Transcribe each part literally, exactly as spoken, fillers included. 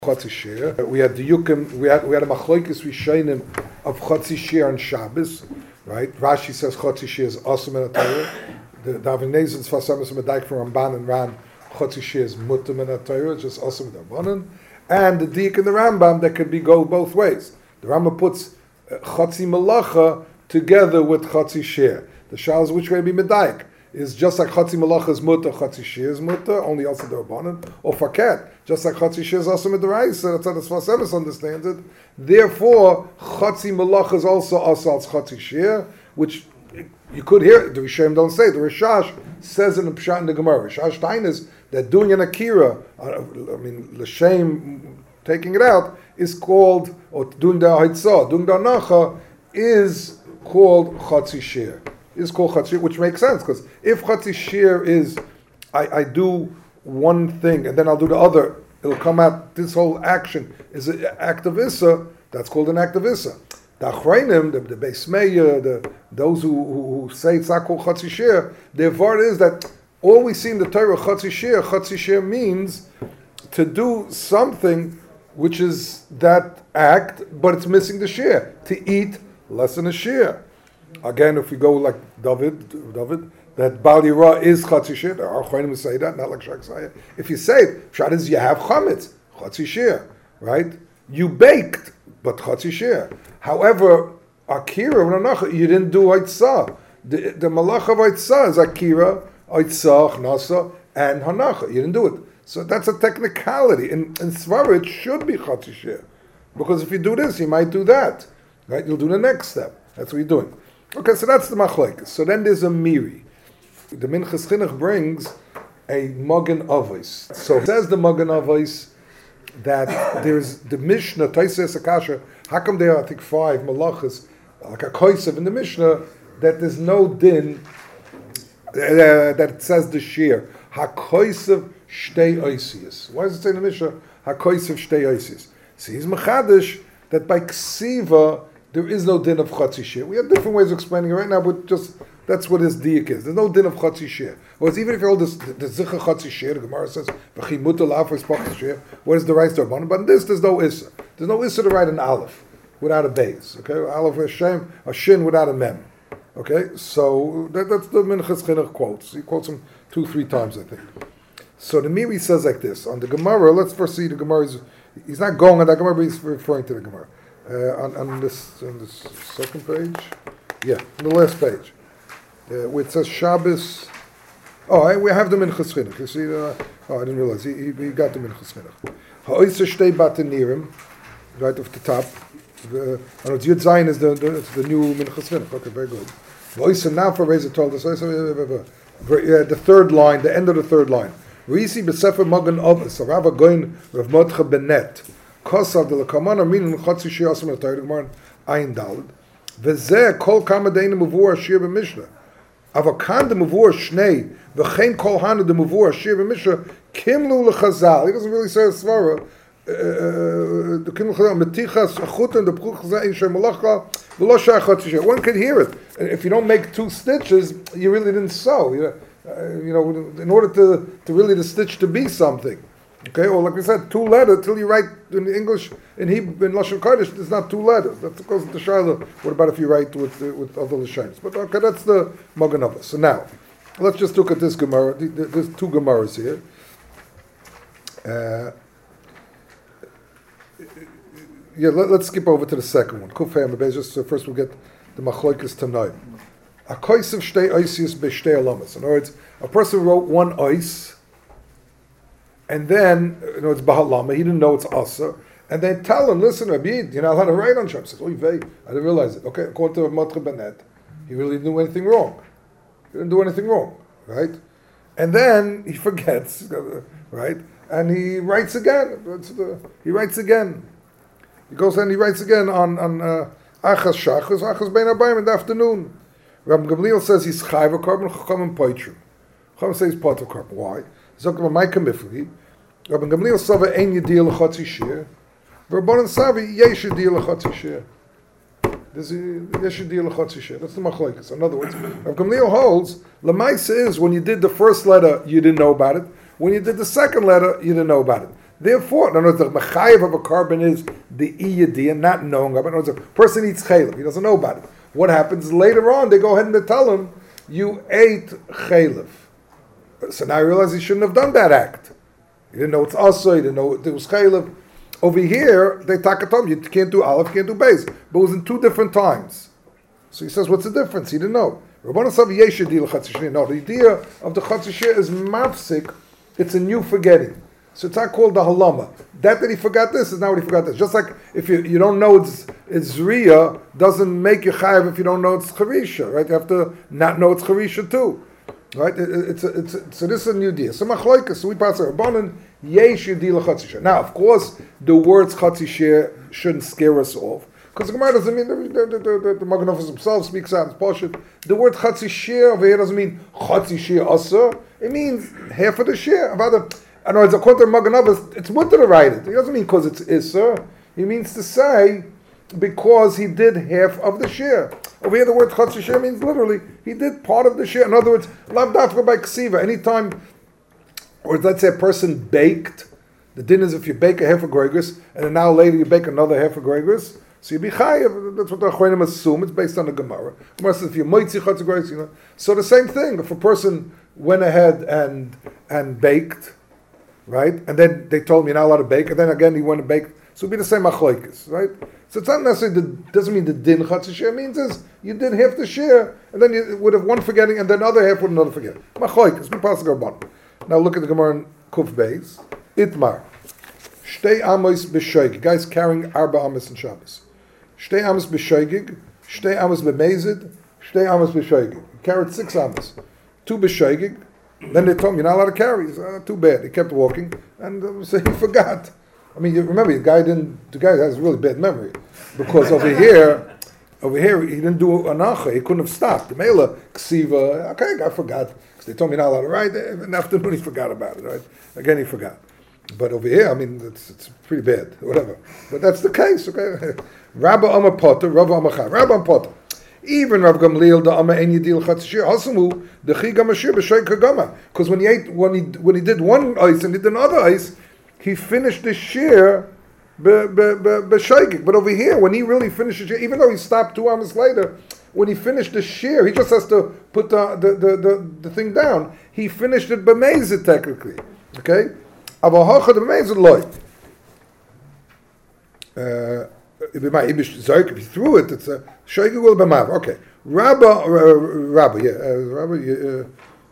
Chotzi Shir. We had the Yukim, we had we had a Machlokes Rishonim of Chotzi Shir on Shabbos, right? Rashi says Chotzi Shir is awesome in the Torah. The David Nezin's Fasamas Medaik from Ramban and Ran, Chotzi Shir is Mutam in the Torah, it's just awesome in the Rabbanan. And the Dik and the Rambam, that could be go both ways. The Rambam puts uh, Chotzi Malacha together with Chotzi Shir. The Shal is which way be Medaik. Is just like Chotzi Malacha is Muta, Chotzi Shir is Muta, only also the Rabbanan, or Faket, just like Chotzi Shir is also Midraisa, that's how the Sfas Emes understands it. Therefore, Chotzi Malacha is also also as Chotzi Shir, which you could hear, the Rishonim don't say, the Rishash says in the Pshat in the Gemara, Rishash Tain is that doing an Akira, I mean, L'Shem, taking it out, is called, or doing the Haitzah, doing the Anacha, is called Chotzi Shir. Is called Chotzi Shir, which makes sense, because if Chotzi Shir is, I, I do one thing, and then I'll do the other, it'll come out, this whole action is an act of Issa, that's called an act of Issa. The Achreinim, the, the Beis Meir, the those who, who, who say it's not called Chotzi Shir, their word is that all we see in the Torah, Chotzi Shir, Chotzi Shir means to do something which is that act, but it's missing the Shir, to eat less than a Shir. Again, if we go like David, David, that Bal Yirah is Chotzi Shir, there are Achreinim who say that, not like Shak Saya. If you say it, Pshat is you have Chametz, Chotzi Shir, right? You baked, but Chotzi Shir. However, Akira, you didn't do Haitzah. The, the Malach of Haitzah is Akira, Haitzah, Chnasa, and Hanacha. You didn't do it. So that's a technicality. In, in Svara, it should be Chotzi Shir. Because if you do this, you might do that. Right? You'll do the next step. That's what you're doing. Okay, so that's the Machlokes. So then there's a Miri. The Minchas Chinuch brings a Magen Avos. So it says the Magen Avos that there's the Mishnah, Taises Akasha, how come there are, I think, five malachas, like a koisev in the Mishnah, that there's no din, uh, that it says the shir, ha-koisev shtei oisius. Why does it say in the Mishnah, ha-koisev shtei oisius? See, he's mechadish that by ksiva, there is no din of Chotzi Shir. We have different ways of explaining it right now, but just, that's what his diak is. There's no din of Chotzi Shir. Whereas even if you hold this, the Zicha Chotzi Shir, the Gemara says, V'chi mutal la'af v'spach Shir, what is the right to Rabbanan? But in this, there's no Issa. There's no Issa to write an Aleph without a Beis. Okay? Aleph Hashem, a Shin without a Mem. Okay? So, that, that's the Minchas Chinuch quotes. He quotes them two, three times, I think. So the Miri says like this. On the Gemara, let's first see the Gemara. Is, he's not going on that Gemara, but he's referring to the Gemara. Uh, on, on this on this second page, yeah, on the last page, uh, where it says Shabbos. Oh, I, we have the Minchas Chinuch. You see, uh, oh, I didn't realize he, he, he got the Minchas Chinuch. Ha'oisa shtei batanirim, right off the top. The, I know Yud Zayin is the, the it's the new Minchas Chinuch. Okay, very good. Ha'oisa nafa Reza told us. The third line, the end of the third line. Risi b'sefer Magen Avos, Rav Goin Rav Mordechai Benet. Kosav de l'kamana minin Chotzi Shir asum l'Torah Gemara Ayin Daled v'zeh kol kama deina muvur Shir b'Mishnah avakan de muvur shnei v'chein kol hanu de muvur Shir b'Mishnah kimlu l'Chazal. He doesn't really say a svara. The kimlu l'Chazal metichas achutan de pruch zeh in shem malacha v'lo shar Chotzi Shir. One could hear it. If you don't make two stitches, you really didn't sew. You know, uh, you know in order to to really the stitch to be something. Okay, or like we said, two letters, till you write in English, in Hebrew, in Lashon Kodesh, it's not two letters. That's because the Shaila, what about if you write with uh, with other Lashonis? But okay, that's the Magen Avos. So now, let's just look at this Gemara. There's two Gemaras here. Uh, yeah, let, let's skip over to the second one. Kufay Amabez, just so first we'll get the Machlokes Tanoim. A koisev shtei oisius b'shtei alamas. In other words, a person wrote one ois, and then, you know, it's Bahal Lama, he didn't know it's Asa, and they tell him, listen, Rabbi, you're not allowed to write on Shabbos. He says, oy vey, I didn't realize it. Okay, according to Mordechai Benet, he really didn't do anything wrong. He didn't do anything wrong, right? And then he forgets, right? And he writes again. He writes again. He goes and he writes again on on Achas Shachas, Achas Bein Abayim in the afternoon. Rabbi Gamliel says he's Chayv a carbon, Chacham and Poitrim. Chacham says he's part of carbon. Why? Zok my Kamifli. Rabbi Gamliel Sava ein yediyah l'chotzi shir. Rabbanan Savi yesh yediyah l'chotzi shir. There's yesh yediyah l'chotzi shir. That's the machlokes. In other words, Rabbi Gamliel holds l'maisa is when you did the first letter you didn't know about it. When you did the second letter you didn't know about it. Therefore, in other words, the mechayev of a carbon is the iyadi and not knowing of it. In other words, a person eats chaylev, he doesn't know about it. What happens later on? They go ahead and they tell him, you ate chaylev. So now he realizes he shouldn't have done that act. He didn't know it's also, he didn't know it was chaylev. Over here, they talk about you can't do aleph, you can't do beis. But it was in two different times. So he says, what's the difference? He didn't know. Rabbanan said, yesh yedil chatzishir. No, the idea of the chatzishir is mafsik. It's a new forgetting. So it's not called the halama. That that he forgot this is not what he forgot this. Just like if you, you don't know it's it's riya, doesn't make you chayav if you don't know it's charisha, right? You have to not know it's charisha too, right? It, it, it's, a, it's a, so this is a new deal. So machloikas. So we pass a rabbanan yesh yedil chatzishir. Now, of course, the words chatzishir shouldn't scare us off. Because the Gemara doesn't mean, the, the, the, the, the Magen Avos himself speaks out in Pashut. The word chatzi shir over here doesn't mean chatzi shir asa. It means half of the shir. In other words, according to Magen Avos, it's mutter to write it. It doesn't mean because it's issa. He means to say because he did half of the shir. Over here, the word chatzi shir means literally he did part of the shir. In other words, lav dafka by ksiva. Anytime, or let's say a person baked. The din is if you bake a half a gregus and an hour later you bake another half a gregus. So you be chayav. That's what the Achronim assume. It's based on the Gemara. Gemara says if you moitzi chatzigreis, you know. So the same thing. If a person went ahead and and baked, right, and then they told me you're not allowed to bake, and then again he went and baked, so it'd be the same achloikis, right? So it's not necessarily the doesn't mean the din chatzishir. It means is you did half the share, and then you would have one forgetting, and then other half with another forgetting. Machloikis. We pass the Gemara. Now look at the Gemara in Kuf Beis. Itmar. Shtei amos b'shoigig. Guys carrying arba amos in Shabbos. Shtei amos b'shoigig, shtei amos b'mezid, shtei amos b'shoigig. He carried six amos. Two b'shoigig. Then they told him, you're not allowed to carry. He said, oh, too bad. He kept walking, and uh, so he forgot. I mean, you remember, the guy didn't, the guy has a really bad memory. Because over here, over here, he didn't do anacha. He couldn't have stopped. The mela, ksiva, okay, I forgot. Because they told me you're not allowed to ride. In the afternoon, he forgot about it, right? Again, he forgot. But over here, I mean, it's, it's pretty bad, whatever. But that's the case, okay? Rabba Amar Potter, Rabba Amar Chai. Rabba Amar Potter. Even Rav Gamliel, the Amar En Yedil Chatzishir, Hasamu, the Chi Gamashir, B'Shoy Kagama. Because when he ate, when he, when he did one ice and he did another ice, he finished the shir b'shoigig. But over here, when he really finished the shir, even though he stopped two hours later, when he finished the shir, he just has to put the, the, the, the, the thing down. He finished it b'mezid, technically. Okay? Aber the b'mezid loy. If he threw it, it's a shoigig will b'mav. Okay. Rabba, uh, Rabba, yeah, uh, Rabba, uh,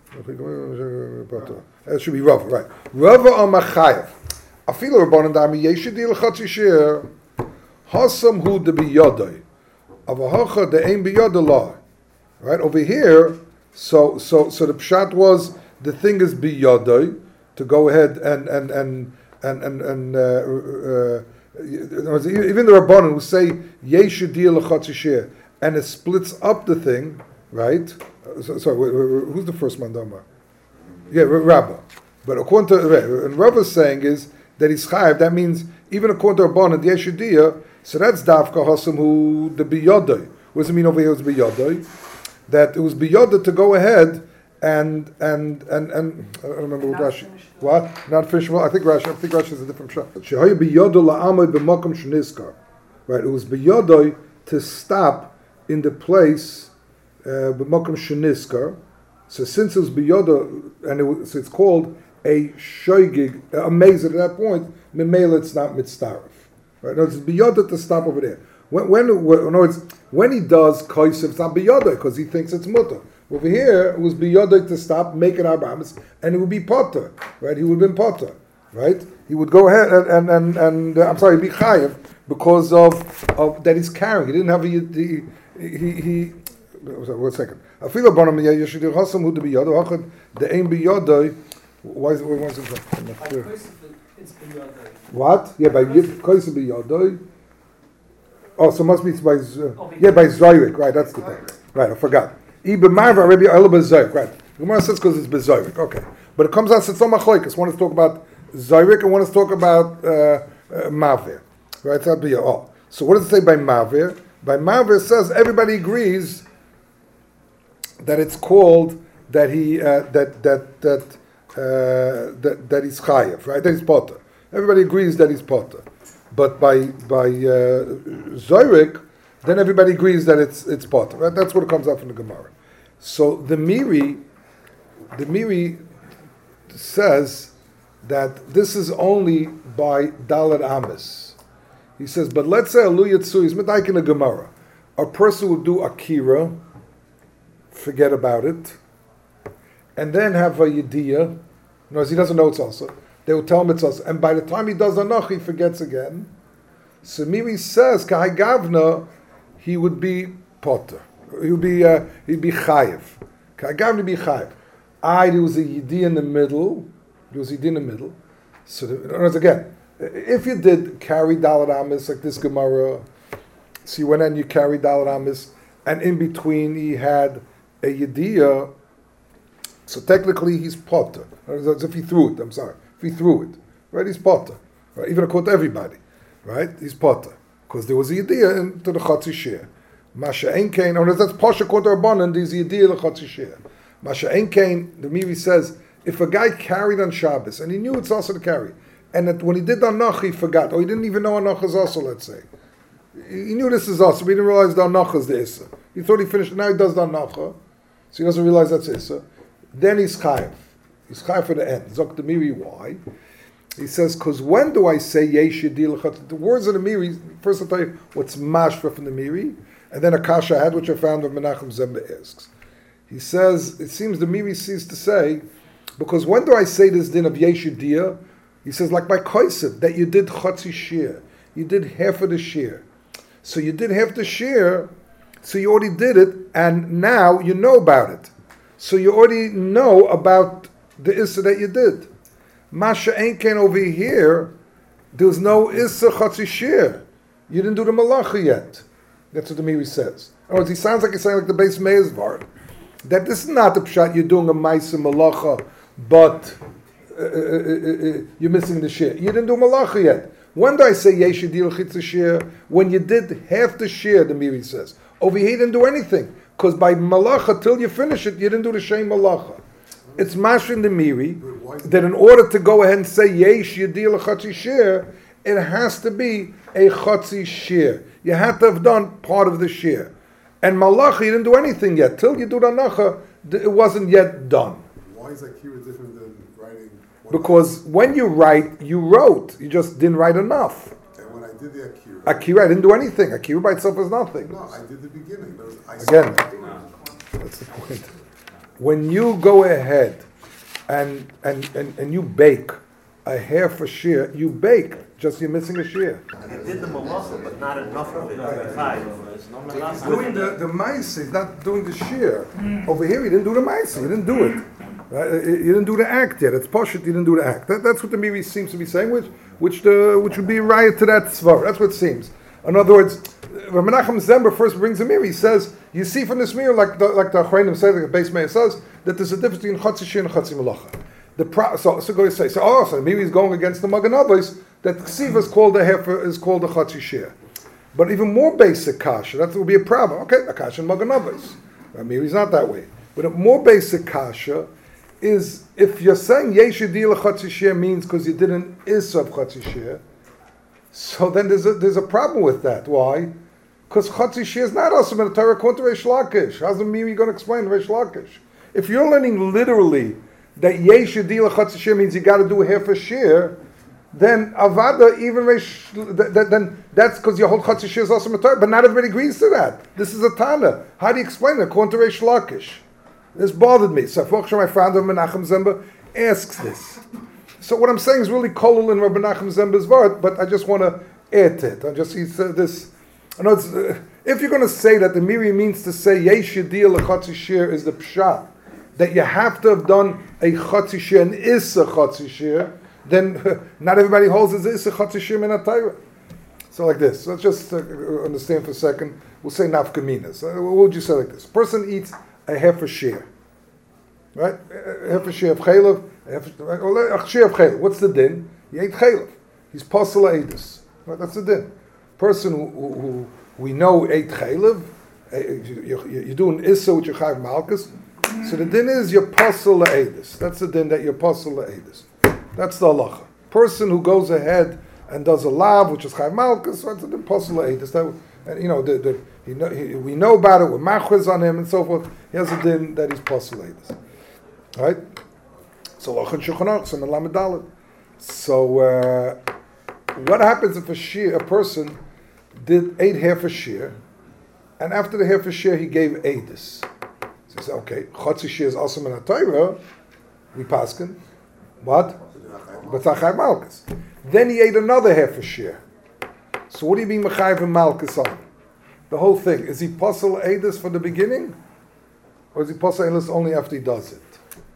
it should be Rava, right? Rava or Machayev. Afilu Rabbanan Dami Yeshidil Chatzishir Hasam Hu de Biyodai Avahacha de Ein Biyodai Law. Right over here, so so so the pshat was the thing is Biyodai to go ahead and and and and and, and uh, uh, even the Rabbanan who say Yeshidil Chatzishir and it splits up the thing, right? So, sorry, who's the first mandama? Yeah, Rabbah. But according to and Rabbah's saying is that he's chayav. That means even according to Rabban and the Yeshudiyah, so that's dafka hasam who the biyodai. What does it mean over here? It was biyodai. That it was biyodai to go ahead and and and and I don't remember what Rashi. What? Not finish. Well, I think Rashi. I think Rashi is a different shot. Shehayu biyodai la'amod b'makom sheniskar. Right. It was biyodai to stop in the place. B'makom sheniskar. So since it was biyoda, and it was, so it's called a shoigig, amazing at that point, memela it's not mitzdarif. Right? No, it's biyoda to stop over there. When, when, when, in other words, when he does koisev, it's not biyoda, because he thinks it's mutter. Over here, it was biyoda to stop, make it arbamis, and it would be potter, right? He would have been potter, right? He would go ahead and, and, and, and uh, I'm sorry, be chayiv, because of, of that he's carrying. He didn't have a, he, he, he one second. I feel about him. Yeshidir Hasam who to be yodai. Hachad the aim be yodai. Why is it? Why is it? What? Yeah, by kois be yodai. Oh, so it must be by uh, yeah by Zoyrik. Right, that's the thing. Right, I forgot. Ibe Marva Rabbi Elba Zoyrik. Right. The Gemara says because it's bezoyrik. Okay, but it comes out. It's not machloikas. One is talk about Zoyrik and one is talk about uh, uh, Mavir. Right. That'd be oh. So what does it say by Mavir? By Mavir it says everybody agrees that it's called that he uh, that that that uh, that that he's chayev, right? That he's potter. Everybody agrees that he's potter. But by by uh, Zorik, then everybody agrees that it's it's potter. Right? That's what comes out from the Gemara. So the Miri, the Miri says that this is only by Dalet Amis. He says, but let's say Alu Yitzu is Medaik in the Gemara. A person would do Akira, forget about it, and then have a Yediyah. No, he doesn't know it's also. They will tell him it's also. And by the time he does Anach, he forgets again. So Miri says, Kahai Gavna, he would be Potter. He would be, uh, he'd be Chayiv. Kahai Gavna would be Chayiv. I, there was a Yediyah in the middle. There was a Yediyah in the middle. So, the, in other words, again, if you did carry Dalet Amis, like this Gemara, so you went and you carried Dalet Amis, and in between he had a Yediyah, so technically he's Potter. As if he threw it, I'm sorry. If he threw it, right, he's Potter. Right? Even according to everybody, right, he's Potter. Because there was a Yediyah into the Chatzi Shir. Masha Ein Kain, or that's Pasha Kota Rabbanan, there's a Yediyah the Chatzi Shir. Masha Ein Kain, the Miri says, if a guy carried on Shabbos, and he knew it's also to carry, and that when he did Anach, he forgot, or he didn't even know Anach is also, let's say. He knew this is also, but he didn't realize the Anach is the Issa. He thought he finished, now he does the Anach, so he doesn't realize that's Issa. Then he's Chayiv. He's Chayiv for the end. Zok the Miri, why? He says, because when do I say Yesh Yediyah L'Chatzi? The words of the Miri, first I'll tell you what's mashva from the Miri, and then a kasha I had, which I found that Menachem Zemba asks. He says, it seems the Miri sees to say, because when do I say this din of Yesh Yediyah? He says, like by Kosev, that you did Chatzi Shir. You did half of the Shir. So you did half the Shir, so you already did it, and now you know about it. So you already know about the Issa that you did. Masha Ein Kain over here, there's no Issa Chatzi Shir. You didn't do the Malacha yet. That's what the Miri says. In other words, he sounds like he's saying like the base Meir's Vart. That this is not the Pshat, you're doing a Maisa Malacha, but uh, uh, uh, uh, you're missing the Shir. You didn't do Malacha yet. When do I say Yesh Yediyah L'Chatzi Shir? When you did half the Shir, the Miri says. Over here, you didn't do anything. Because by Malacha, till you finish it, you didn't do the Shem Malacha. It's mash in the Miri that in order to go ahead and say Yesh Yediyah L'Chatzi Shir, it has to be a Chatzi Shir. You had to have done part of the Shir. And Malacha, you didn't do anything yet. Till you do the Anacha, it wasn't yet done. Why is Akira different than writing? Because when you write, you wrote. You just didn't write enough. And when I did the Akira... Akira, I didn't do anything. Akira by itself is nothing. No, I did the beginning. There was, I Again, that's the point. When you go ahead and, and, and, and you bake a half a shear, you bake, just you're missing a shear. You did the malacha, but not enough of it. Right. He's doing the, the mice, he's not doing the shear. Over here, he didn't do the mice, he didn't do it. Right? He didn't do the act yet. It's poshut, he didn't do the act. That, that's what the Miri seems to be saying, which which the which would be a riot to that svar. That's what it seems. In other words, Menachem Zember first brings a Miri. He says, you see from this Miri, like the, like the Achreinim says, like the base mayor says, that there's a difference between Chatzi Shir and Chatzi Malacha. The pro, so so go to say, so oh, so Miri is going against the Magen Avos that Ksiva is called a hefer is called a Chatzi Shir. But even more basic kasha, that would be a problem. Okay, a kasha in Magen Avos. Miri is not that way. But a more basic kasha is if you're saying Yesh Yediyah L'Chatzi Shir means because you did an Issa of Chatzi Shir, so then there's a there's a problem with that. Why? Because Chatzi Shir is not also in the Torah according to Reish Lakish. How's the Miri going to explain Reish Lakish? If you're learning literally that Yesh Yediyah L'Chatzi Shir means you got to do half a shir, then Avada even Reish, th- th- then that's because your whole Chatzi Shir is also in the Torah. But not everybody agrees to that. This is a Tana. How do you explain it according to Reish Lakish? This bothered me. So my friend of Menachem Zemba asks this. So what I'm saying is really kolul in Rabbi Menachem Zemba's word, but I just want to add to it. I just he said this. I know it's, uh, if you're going to say that the Miri means to say Yesh Yediyah L'Chatzi Shir is the pshat, that you have to have done a Chatzi Shir and Issa Chatzi Shir, then uh, not everybody holds it's Issa Chatzi Shir min HaTorah. So like this. Let's just uh, understand for a second. We'll say nafkaminas. Uh, what would you say like this? A person eats a half a share, right? A half a share of chaylev, a half a share of chaylev. What's the din? He ate chaylev. He's posel edus. Right? That's the din. Person who, who, who we know ate chaylev, you, you, you do an issa with your chayv malchus. So the din is you're posel edus. That's the din that you're posel edus. That's the halacha. person who goes ahead and does a lav, which is Chayv Malkus, so it's an impossible Eidus. That, and, you know, the, the, he know, he, we know about it, we're machriz on him and so forth. He has a din that he's possible Eidus. Right? So, Lachan Shulchan Aruch, so Melamed Dalet. So, uh, what happens if a shear, a person did ate half a shear, and after the half a shear he gave Eidus? So he said, okay, Chotzi shear is also in a Torah, we paskin. What? But Chayv Malkus. Then he ate another half a shear. So what do you mean Chayv Malkus on? The whole thing. Is he Posel Eidus from the beginning? Or is he Posel Eidus only after he does it?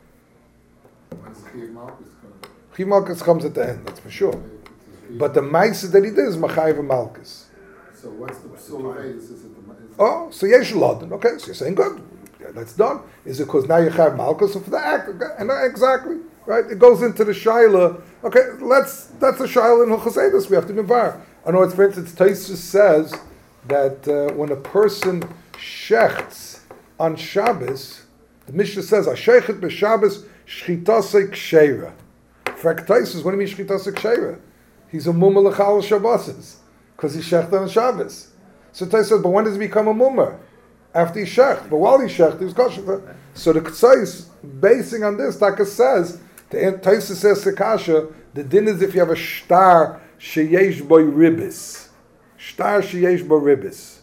When's Chayv Malkus come? Chayv Malkus comes at the end, that's for sure. But the Maisa that he did is Chayv Malkus. So what's the Psul of Eidus? Is it the Oh, so Yesh Laden. Okay, so you're saying good. Yeah, that's done. Is it because now you have Malkus for the act? Okay, and uh, exactly. Right? It goes into the Shaila. Okay, let's, that's a Shaila in Hilchos Eidus. We have to Mevar. I know it's, for instance, Taisus says that uh, when a person shechts on Shabbos, the Mishnah says, Ashechet b'Shabbos shchitasei ksheira. Frak Taisus, what do you mean shchitasei ksheira? He's a mummer l'chal Shabbos because he shechted on Shabbos. So Taisus says, but when does he become a mummer? After he shecht. But while he shecht, he was kosher. So the Ktsais, basing on this, Taka says, the Taisus says to Kasha, the din is if you have a shtar sheyesh boy ribis. Shtar sheyesh boy ribis.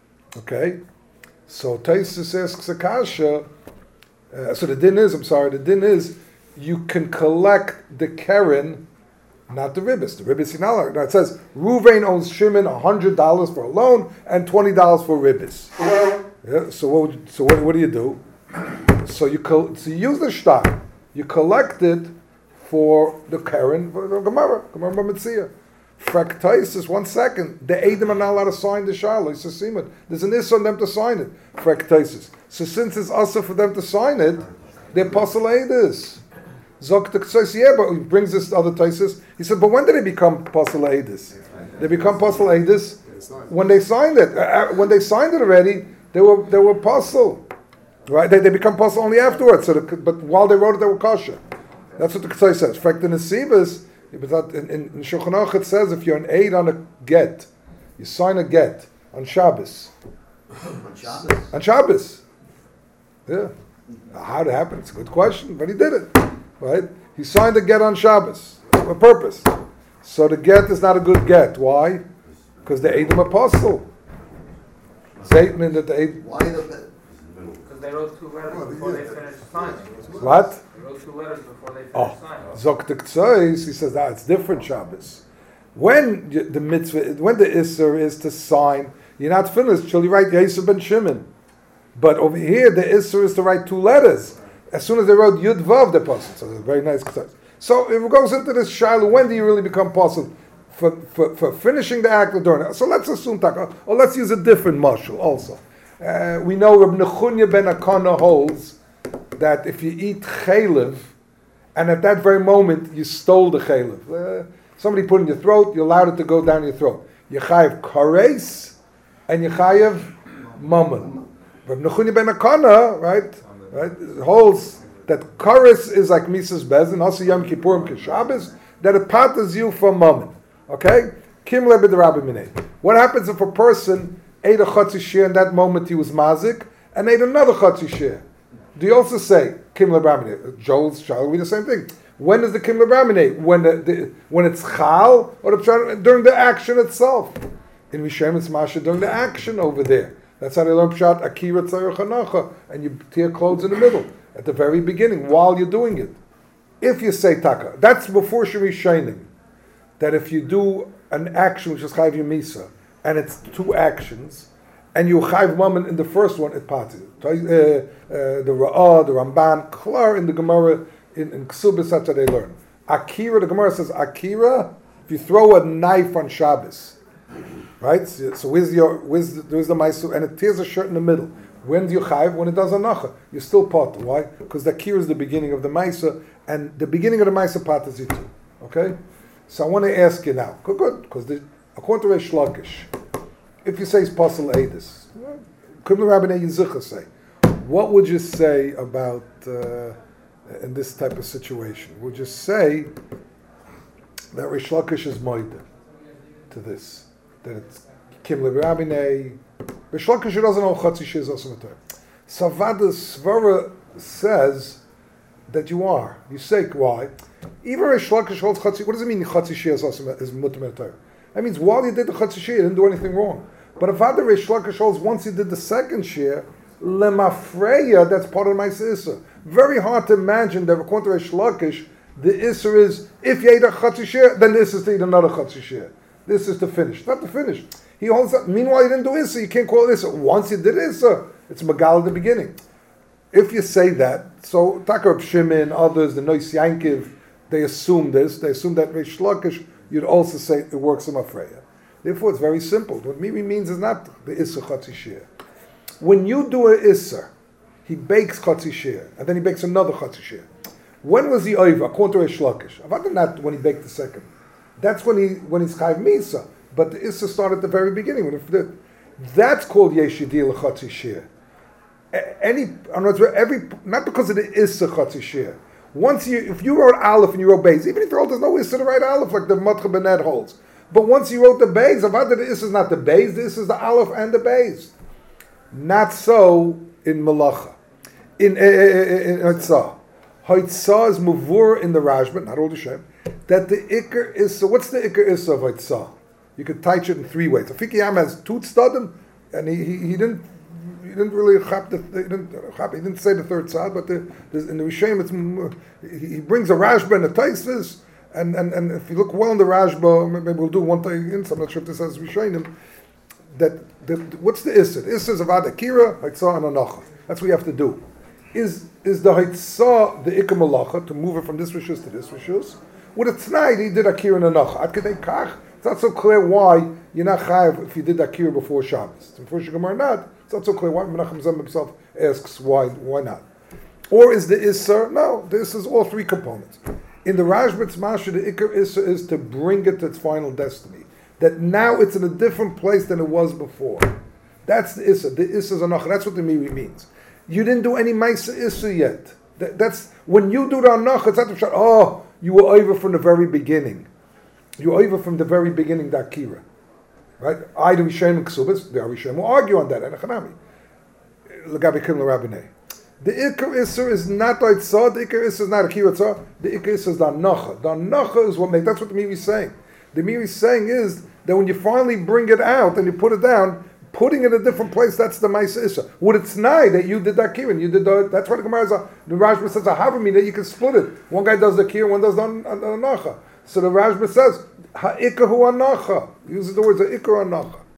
Okay? So Taisus asks Kasha, uh, so the din is, I'm sorry, the din is, you can collect the keren, not the ribis. The ribis is not. Now it says, Ruvain owns Shimon one hundred dollars for a loan and twenty dollars for ribis. Yeah, so what, would you, so what, what do you do? So you, co- so you use the shtar. You collect it for the Karen, for the Gemara, Gemara Mitzvah. Fraktais one second. The Edom are not allowed to sign the Shiloh. It's a Simon. There's an issue on them to sign it. Fraktais. So since it's also for them to sign it, they're Apostle Edis. Zok the Ktsais, yeah, but he brings this to other Taisus. He said, but when did they become Apostle Edis? They become Apostle Edis when they signed it. Uh, when they signed it already, they were they were Apostle. Right? They, they become Apostle only afterwards. So the, but while they wrote it, they were kosher. That's what the Ktsai says. In fact, in the Nesivas, in, in, in Shulchan Aruch it says if you're an aid on a get, you sign a get on Shabbos. On Shabbos? On Shabbos. Yeah. How did it happen? It's a good question, but he did it. Right? He signed a get on Shabbos. For a purpose. So the get is not a good get. Why? Because the Edom apostle. Statement that the Edom... Why the... Because they wrote two letters before they finished signing. What? They wrote two letters before they finished Oh, signing. Zok the Ktsais, he says that it's different Shabbos. When you- the mitzvah, when the Isser is to sign, you're not finished till you write Yisur ben Shimon. But over here, the Isser is to write two letters. As soon as they wrote Yud Vav, the apostle. So it's a very nice Ktsais. So if it goes into this Shiloh, when do you really become apostle? For, for, for finishing the act or during it. So let's assume, taka, or let's use a different marshal also. Uh, we know Reb Nechunya ben Akana holds that if you eat chaylev, and at that very moment you stole the chaylev, uh, somebody put it in your throat, you allowed it to go down your throat. You chayev kares, and you chayev mammon. Reb Nechunya ben Akana, right, right, holds that kares is like Mises Bezin, also Yom Kippurim Kishabes, that it patters you from mammon. Okay? Kim lebed rabbi minei. What happens if a person ate a chotzi shir in that moment he was mazik and ate another chotzi shir? Do you also say kim lebed rabbi minei? Joel's shall be the same thing. When is the kim lebed rabbi minei? When the, the when it's chal or the, during the action itself? In Mishem it's masha during the action over there. That's how they learn pshat akira tzayir chanacha, and you tear clothes in the middle at the very beginning while you're doing it. If you say taka, that's before shemi shainim. That if you do an action which is chayv yemisa, and it's two actions, and you chayv mammon in the first one, it parties. Uh, uh, the Ra'ah, the Ramban, klar in the Gemara, in, in Ksubis, that's how they learn. Akira, the Gemara says, Akira, if you throw a knife on Shabbos, right? So, so where's your, where's the, where's the Maisu, and it tears a shirt in the middle. When do you chayv? When it does a nacha. You're still part. Why? Because the Akira is the beginning of the Maisa, and the beginning of the Maisa part is you too. Okay? So I want to ask you now, good, good, because according to Reish Lakish, if you say it's Apostle Eidus, Kim Rabbi Yizucha say, what would you say about uh, in this type of situation? Would you say that Rish Lakish is moide to this. That it's Kim Rabinei. Rish Lakish doesn't know Chatzi Shir is also Torah. Savada Svara says that you are. You say why? Even Rish Lakish holds Chatzi. What does it mean Chatzi Shir is also is Mutar Torah? That means while you did the Chatzi Shir, you didn't do anything wrong. But if other Rish Lakish holds once you did the second Shir, Lemafreya, that's part of my Issa. Very hard to imagine that according to Rish Lakish, the Isser is, if you ate a Chatzi Shir, then this is to eat another Chatzi Shir. This is the finish. Not the finish. He holds up. Meanwhile, you didn't do Isser. You can't call it Isser. Once you did Isser, it's Magal at the beginning. If you say that, so Takar Shimon, others, the Nois Yankiv, they assume this. They assume that Rish Lakish, you'd also say it works in Mafreya. Therefore, it's very simple. What Miri means is not the Isser Chatzi Shir. When you do an Isser, he bakes Chatzi Shir, and then he bakes another Chatzi Shir. When was he over? According to Rish Lakish. About not when he baked the second. That's when he when he's Chayv Misa. But the Issa started at the very beginning. When it did. That's called Yeshidil Chatzi Shir. Any, in other words, every, not because of the Issa Chatzi Shir. Once you, if you wrote Aleph and you wrote Beis, even if you wrote there's no Issa to write Aleph like the Matcha Benet holds. But once you wrote the Beis, Avad the Issa is not the Beis, the Issa is the Aleph and the Beis. Not so in Malacha. In Hotzah. Hotzah is Mavur in the Rashba, not all the Shem, that the Iker is, so what's the Iker Issa of Hotzah? You could touch it in three ways. Afik Yam has two tzadim, and he, he, he didn't he didn't really chap the he didn't chap, he didn't say the third tzad, but the, in the Rishem it's he brings a Rashba and a Taisvis, and, and and if you look well in the Rashba, maybe we'll do one thing in. I'm not sure if this has Rishonim. That the, what's the Issa? The Issa is Avad Akira, Hotzah, and Anacha. That's what you have to do. Is is the Hotzah the Ikar Malacha to move it from this Rishus to this Rishus? With a Tnai, he did Akira and Anacha. Ad Kedei Kach. It's not so clear why you're not chayav if you did Akira before Shabbos. Before Gemara not. It's not so clear why Menachem Zem himself asks why why not. Or is the Isser? No, this is all three components. In the Rashbitz Masha, the Ikar Isser is to bring it to its final destiny. That now it's in a different place than it was before. That's the Isser. The Isser is Anach. That's what the Miri means. You didn't do any Maisa Isser yet. That, that's when you do the Anach. It's not the oh, you were over from the very beginning. You're over from the very beginning, the Akira. Right? I do Rishem and Ksubas, the Rishem will argue on that, and Echanami. L'gabi Kim l'Rabbinei. The Ikar Isser is not Hotzah, the Ikar Isser is not Akira Tzah, the Ikar Isser is the Anacha. The Anacha is what makes, that's what the Miri is saying. The Miri is saying is that when you finally bring it out and you put it down, putting it in a different place, that's the Maisa Isser. Would it's not that you did the Akira, and you did the, that's why the Gemara is, a, the Rashba says, a Havami, that you can split it. One guy does the Akira, one does the Anacha. So the Rashba says, Ha'ikar hu anacha. Uses the words ha'ikar anacha.